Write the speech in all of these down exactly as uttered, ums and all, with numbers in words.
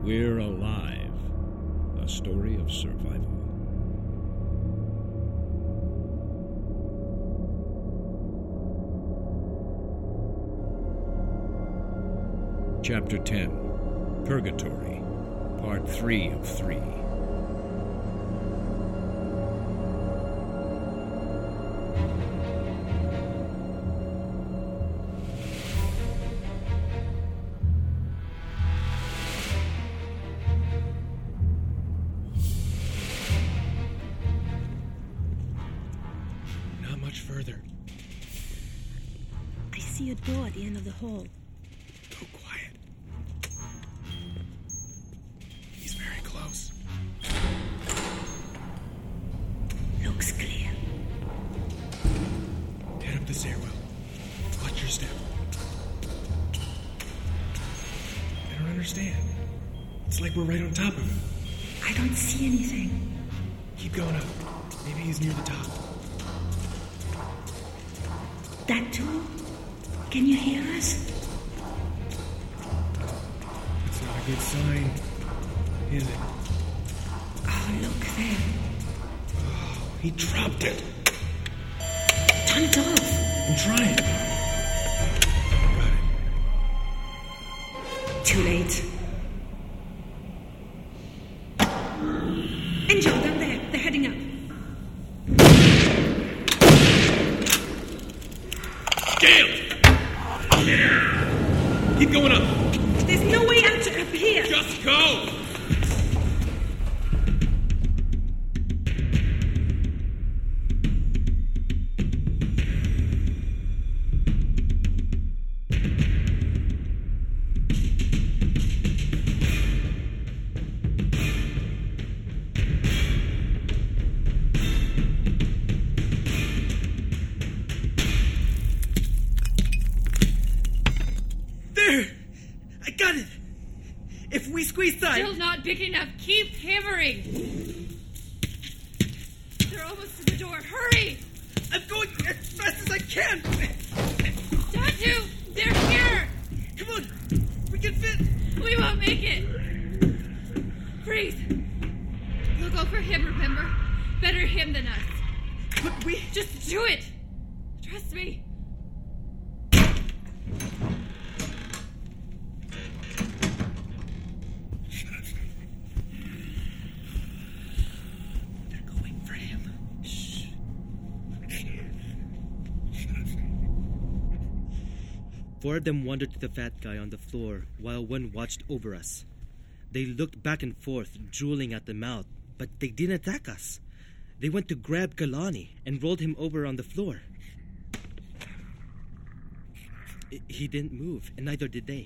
We're Alive, a story of survival. Chapter ten, Purgatory, Part three of three. Not much further. I see a door at the end of the hall. Go quiet. He's very close. Looks clear. Head up the stairwell. Watch your step. I don't understand. It's like we're right on top of him. I don't see anything. Keep going up. Maybe he's near the top. That too? Can you hear us? It's not a good sign, is it? Oh, look there. Oh, he dropped it. Turn it off. I'm trying. Got it. Too late. Angel, down there. They're heading up. Gale! Keep going up. There's no way out to up here. Just go! There! I got it! If we squeeze tight... Still not big enough. Keep hammering. They're almost to the door. Hurry! I'm going as fast as I can! Datu! They're here! Come on! We can fit! We won't make it! Freeze! We'll go for him, remember? Better him than us. But we... Just do it! Trust me. They're going for him. Shh. Four of them wandered to the fat guy on the floor while one watched over us. They looked back and forth, drooling at the mouth, but they didn't attack us. They went to grab Kalani and rolled him over on the floor. I- He didn't move, and neither did they.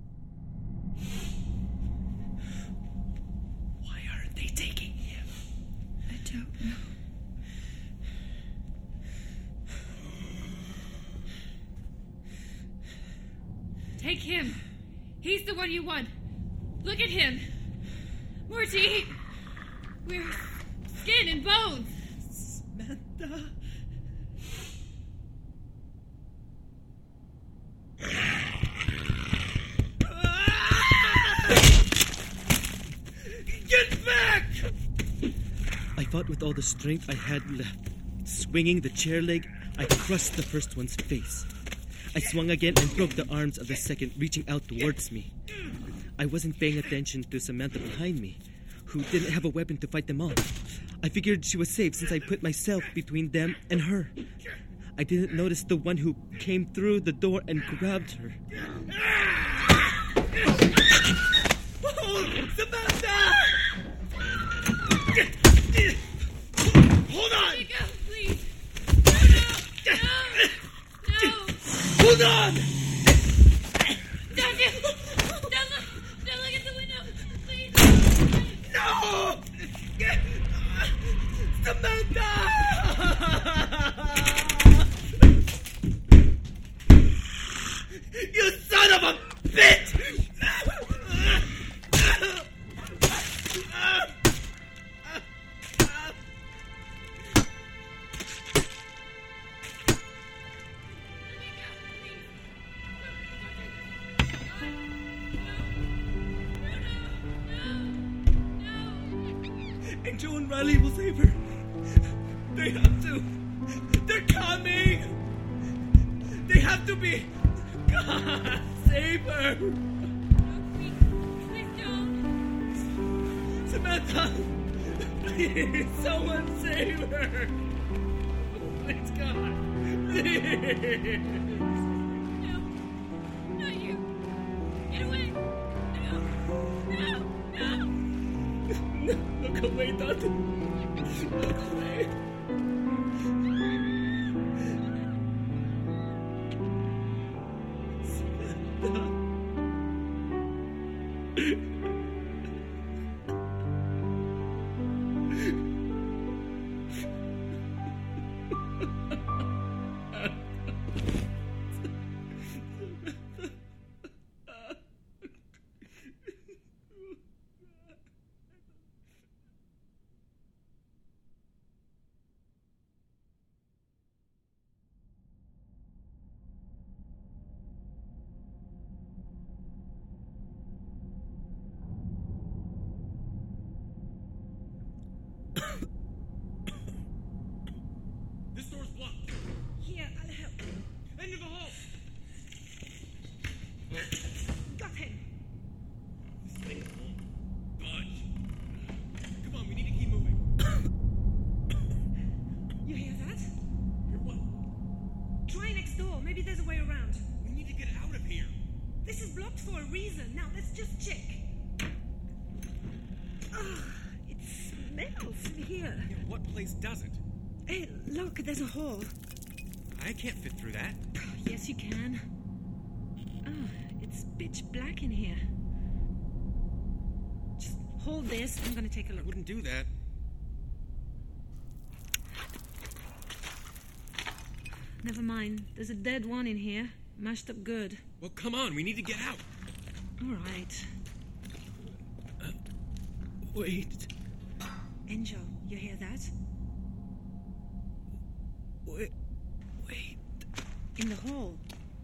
Why aren't they taking him? I don't know. Take him. He's the one you want. Look at him. Morty. We're skin and bones. Samantha. Get back! I fought with all the strength I had left. Swinging the chair leg, I crushed the first one's face. I swung again and broke the arms of the second, reaching out towards me. I wasn't paying attention to Samantha behind me, who didn't have a weapon to fight them off. I figured she was safe since I put myself between them and her. I didn't notice the one who came through the door and grabbed her. Oh, Samantha! Hold on! Let me go, please. No, no, no, no. Hold on! Don't you? Don't look, don't look at the window, please. No! Samantha! You son of a bitch! Let me go, please. No, no, no, no, no. Joe and Riley will save her. They have to. They're coming. They have to be. God, save her. No, please, please don't. Samantha, please, someone save her. Please, God, please. No, not you. Get away. No, no, no. No, look away, Dante. Look away. This door's blocked. Here, I'll help. End of the hall. Got him. This thing won't budge. Come on, we need to keep moving. You hear that? You're what? Try next door. Maybe there's a way around. We need to get out of here. This is blocked for a reason. Now, let's just check. Ah, it smells in here. Yeah, what place doesn't? Hey, look, there's a hole. I can't fit through that. Yes, you can. Oh, it's pitch black in here. Just hold this. I'm gonna take a I look. wouldn't do that. Never mind. There's a dead one in here. Mashed up good. Well, come on, we need to get out. All right. Wait. Angel, you hear that? Wait. Wait. In the hall.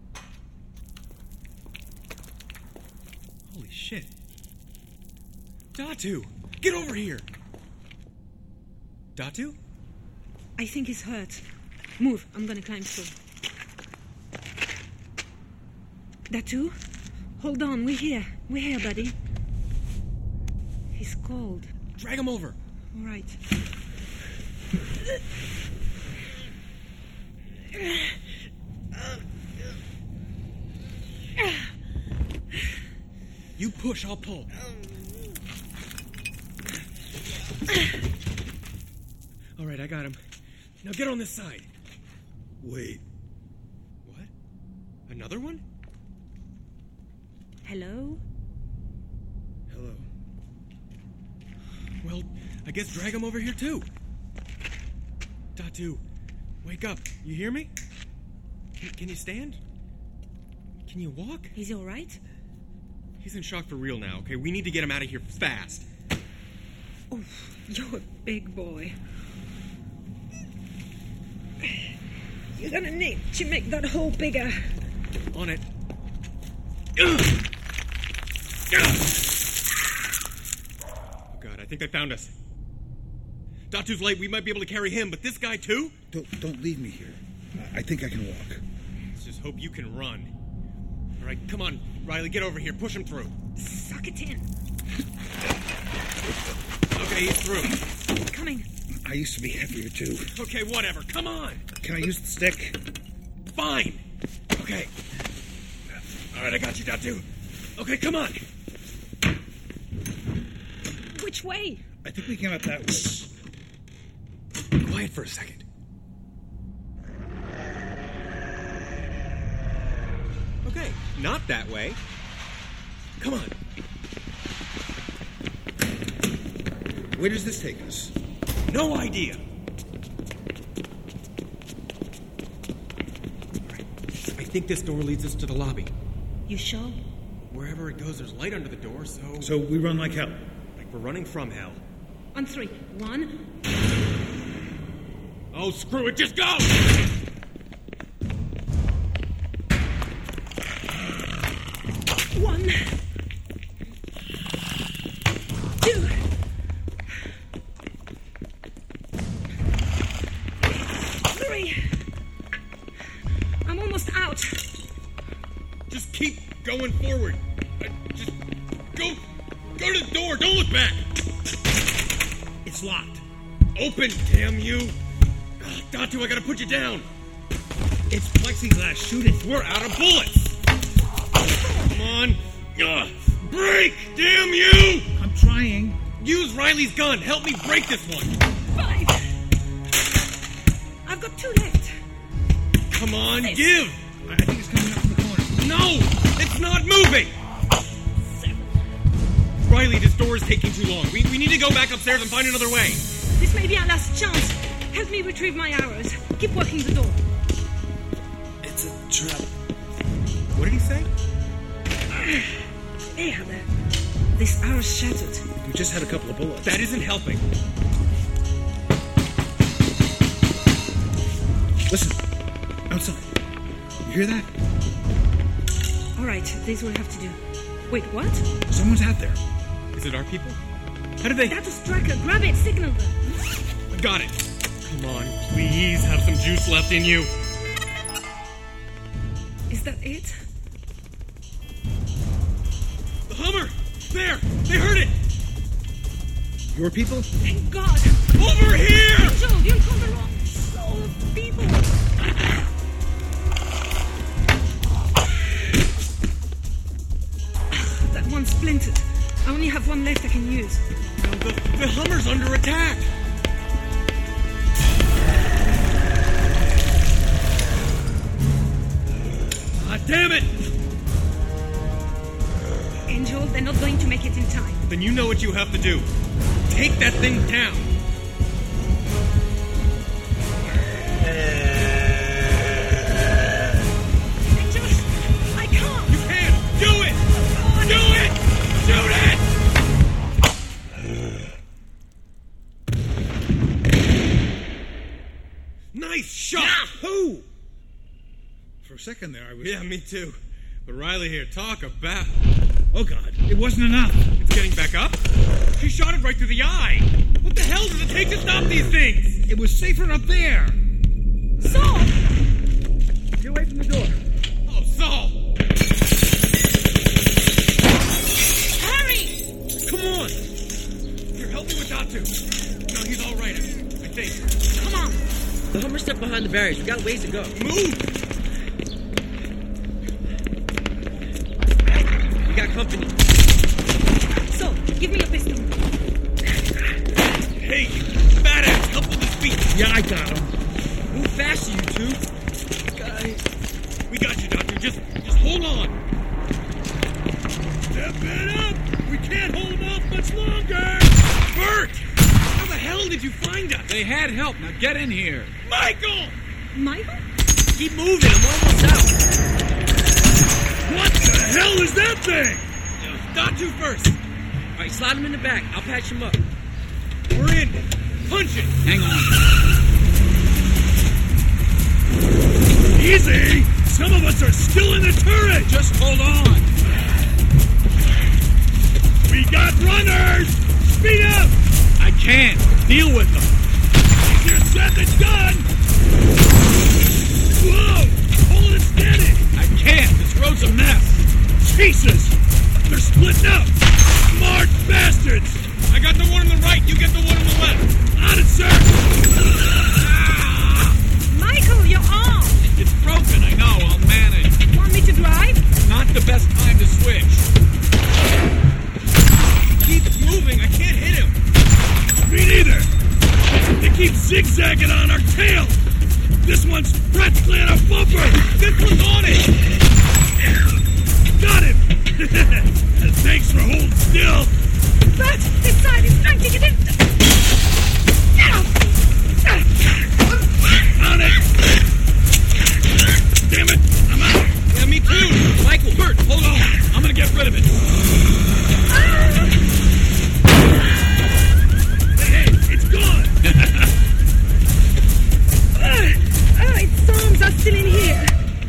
Holy shit. Datu! Get over here! Datu? I think he's hurt. Move. I'm gonna climb through. Datu? Hold on. We're here. We're here, buddy. He's cold. Drag him over. All right. You push, I'll pull. All right, I got him. Now get on this side. Wait. What? Another one? Hello? Hello. Well, I guess drag him over here too. Datu, wake up. You hear me? Can, can you stand? Can you walk? Is he all right? He's in shock for real now, okay? We need to get him out of here fast. Oh, you're a big boy. You're gonna need to make that hole bigger. On it. Oh, God, I think they found us. Datu's late. We might be able to carry him, but this guy, too? Don't, don't leave me here. I I think I can walk. Let's just hope you can run. All right, come on, Riley, get over here. Push him through. Suck it in. Okay, he's through. Coming. I used to be heavier, too. Okay, whatever. Come on. Can I use the stick? Fine. Okay. All right, I got you, Datu. Okay, come on. Which way? I think we came out that way. Quiet for a second. Okay, not that way. Come on. Where does this take us? No idea. I think this door leads us to the lobby. You sure? Wherever it goes, there's light under the door, so... So we run like hell. Like we're running from hell. On three. One. Oh, screw it, just go! One. Two. keep going forward. Uh, just go, go to the door. Don't look back. It's locked. Open, damn you. Uh, Datu, I gotta put you down. It's plexiglass. Shoot it. We're out of bullets. Come on. Uh, break, damn you. I'm trying. Use Riley's gun. Help me break this one. Five. I've got two left. Come on, Six. give. I think it's coming up from the corner. No, it's not moving. Riley, this door is taking too long. We, we need to go back upstairs and find another way. This may be our last chance. Help me retrieve my arrows. Keep working the door. It's a trap. What did he say? There, there. This arrow's shattered. We just had a couple of bullets. That isn't helping. Listen. Outside. You hear that? All right, this will have to do. Wait, what? Someone's out there. Is it our people? How did they... That's a striker. Grab it. Signal them. Got it. Come on, please have some juice left in you. Is that it? The Hummer! There! They heard it! Your people? Thank God. Over here! Angel, you'll come the wrong soul of people. That one's splintered. I only have one left I can use. No, the, the Hummer's under attack. Ah, damn it! Angel, they're not going to make it in time. Then you know what you have to do. Take that thing down. Angel, I can't. You can! Do it! Do it! Shoot it! Nice shot! Who? For a second there, I was... Yeah, me too. But Riley here, talk about... Oh, God. It wasn't enough. It's getting back up? She shot it right through the eye. What the hell does it take to stop these things? It was safer up there. Saul! Get away from the door. Oh, Saul! Hurry! Come on! Here, help me with Datu. No, he's all right, I think. Come on. The Hummer's stuck behind the barriers. We got a ways to go. Move! We got company. So, give me a pistol. Hey, badass, help with his feet. Yeah, I got him. Move faster, you two. Guys, we got you, Doctor. Just, just hold on. Step it up. We can't hold him off much longer. Bert, how the hell did you find us? They had help. Now get in here. Michael! Michael? Keep moving. I'm almost out. What the hell is that thing? Datu first. All right, slide him in the back. I'll patch him up. We're in. Punch it. Hang on. Easy. Some of us are still in the turret. Just hold on. We got runners. Speed up. I can't. Deal with them. Easier said than done. Whoa. Hold it steady. I can't. This road's a mess. Jesus. They're splitting up. Smart bastards. I got the one on the right. You get the one on the left. On it, sir. Ah! Michael, your arm! It's broken. I know. I'll manage. Want me to drive? Not the best time to switch. He keeps moving. I can't hit him. Me neither. They keep zigzagging on our tail. This one's practically on a bumper. This one's on it. Got him. Thanks for holding still. But this side is flanking it in. On it. Damn it. I'm out. Yeah, me too. Michael, Bert, hold on. I'm gonna get rid of it. Hey, hey, it's gone. Oh, its arms are still in here.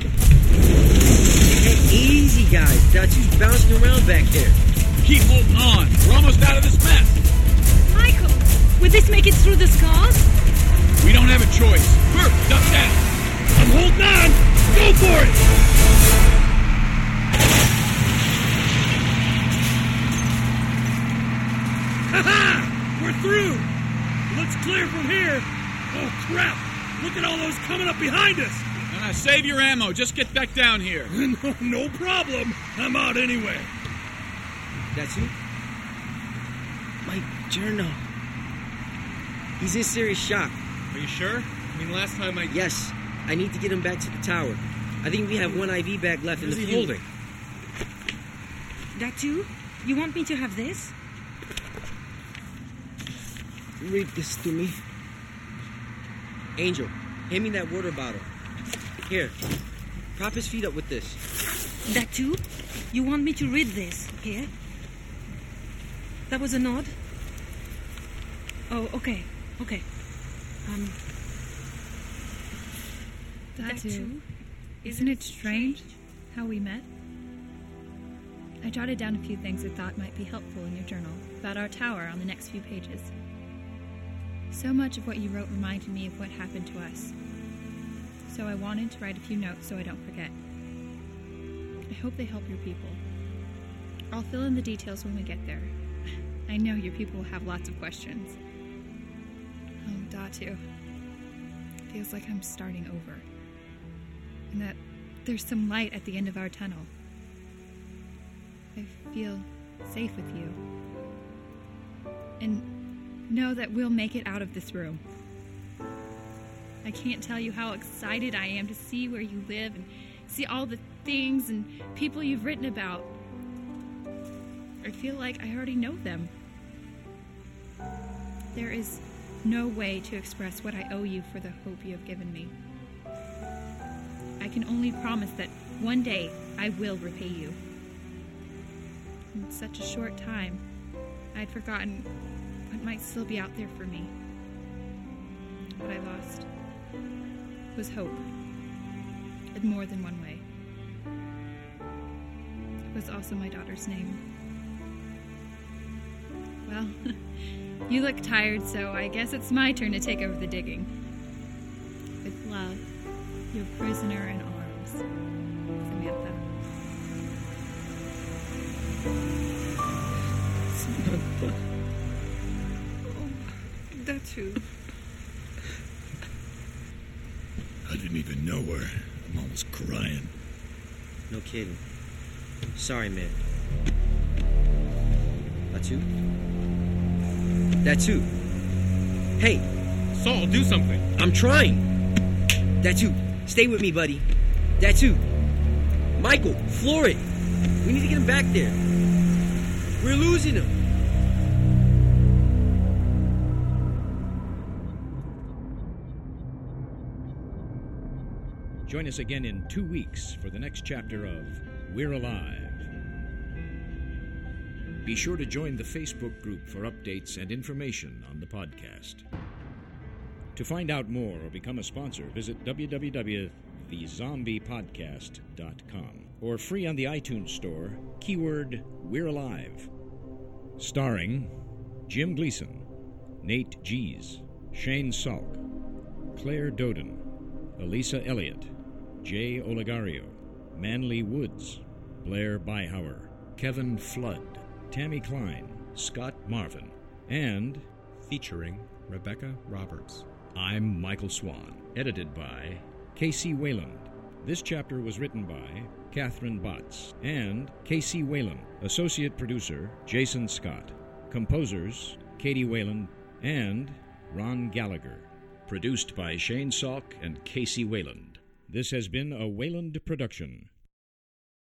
Hey, easy, guys. Datu's bouncing around back there. Keep holding on. We're almost out of this mess. Michael, will this make it through the scars? We don't have a choice. Bert, duck down. I'm holding on. Go for it. Ha-ha! We're through! Looks clear from here. Oh, crap! Look at all those coming up behind us! Uh, save your ammo. Just get back down here. no, no problem. I'm out anyway. That's you? My journal. He's in serious shock. Are you sure? I mean, last time I... Yes. I need to get him back to the tower. I think we have one I V bag left in the he field. holding? That too? You want me to have this? Read this to me. Angel, hand me that water bottle. Here, prop his feet up with this. That too? You want me to read this? Here? That was a nod? Oh, okay. Okay. Um... That, That too. too? Isn't it strange how we met? I jotted down a few things I thought might be helpful in your journal about our tower on the next few pages. So much of what you wrote reminded me of what happened to us. So I wanted to write a few notes so I don't forget. I hope they help your people. I'll fill in the details when we get there. I know your people will have lots of questions. Oh, Datu. Feels like I'm starting over. And that there's some light at the end of our tunnel. I feel safe with you. And know that we'll make it out of this room. I can't tell you how excited I am to see where you live and see all the things and people you've written about. I feel like I already know them. There is no way to express what I owe you for the hope you have given me. I can only promise that one day I will repay you. In such a short time, I'd forgotten what might still be out there for me. What I lost was hope, in more than one way. It was also my daughter's name. Well, you look tired, so I guess it's my turn to take over the digging. With love, your prisoner in arms, Samantha. Samantha. Oh, that too. I didn't even know her. I'm almost crying. No kidding. Sorry, man. That's you? That's you. Hey, Saul, do something. I'm trying. That's you. Stay with me, buddy. That's you. Michael, floor it. We need to get him back there. We're losing him. Join us again in two weeks for the next chapter of We're Alive. Be sure to join the Facebook group for updates and information on the podcast. To find out more or become a sponsor, visit w w w dot the zombie podcast dot com or free on the iTunes Store, keyword We're Alive. Starring Jim Gleason, Nate Gies, Shane Salk, Claire Doden, Elisa Elliott, Jay Olegario, Manly Woods, Blair Byhauer, Kevin Flood, Tammy Klein, Scott Marvin, and Featuring Rebecca Roberts. I'm Michael Swan, edited by Casey Wayland. This chapter was written by Catherine Botts and Casey Wayland, associate producer Jason Scott, composers Katie Wayland and Ron Gallagher, produced by Shane Salk and Casey Wayland. This has been a Wayland production.